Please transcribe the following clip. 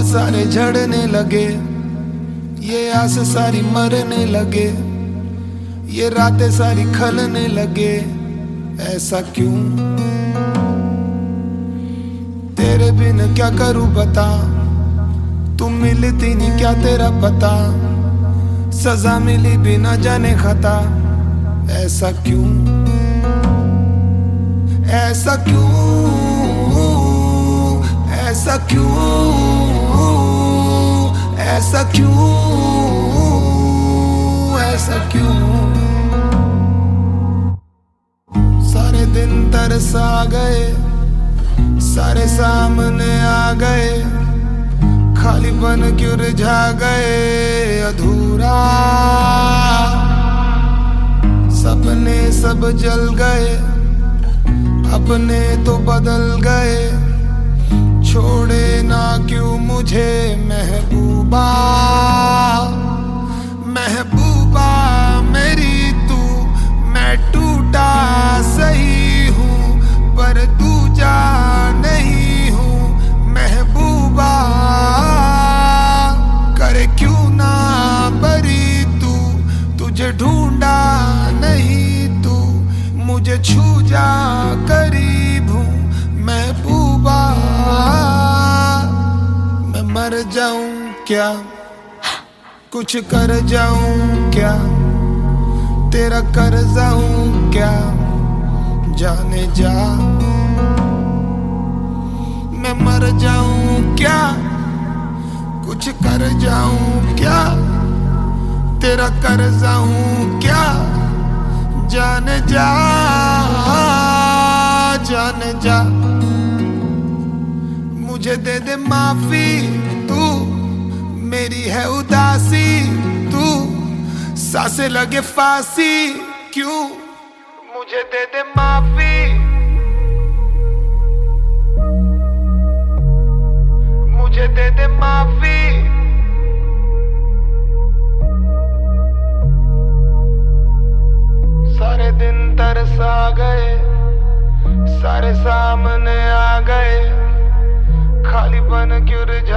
सारे झड़ने लगे, ये आस सारी मरने लगे, ये रातें सारी खलने लगे। ऐसा क्यों? तेरे बिन क्या करूं बता, तुम मिलती नहीं क्या तेरा पता, सजा मिली बिना जाने खता। ऐसा क्यों? ऐसा क्यों? ऐसा क्यों? ऐसा क्यों? ऐसा क्यों? सारे दिन तरसा गए, सारे सामने आ गए, खालीपन क्यों रिझा गए अधूरा। सपने सब जल गए, अपने तो बदल गए, छोड़े ना क्यों मुझे महबूबा। महबूबा मेरी तू, मैं टूटा सही हूँ पर दूजा नहीं हूँ महबूबा। करे क्यों ना बरी तू, तुझे ढूंढा नहीं तू, मुझे छू जा करीब हूँ महबूबा। मैं मर जाऊं क्या, कुछ कर जाऊं क्या, तेरा कर्जा हूं क्या, जाने जा। मैं मर जाऊं क्या, कुछ कर जाऊं क्या, तेरा कर्जा हूं क्या, जाने जा। जाने जा। मुझे दे दे माफी तू, मेरी है उदासी तू, सांसें लगे फांसी क्यों। मुझे दे दे माफी, मुझे दे दे माफी। सारे दिन तरसा गए, सारे सामने आ गए, खालीपन क्यों रिझा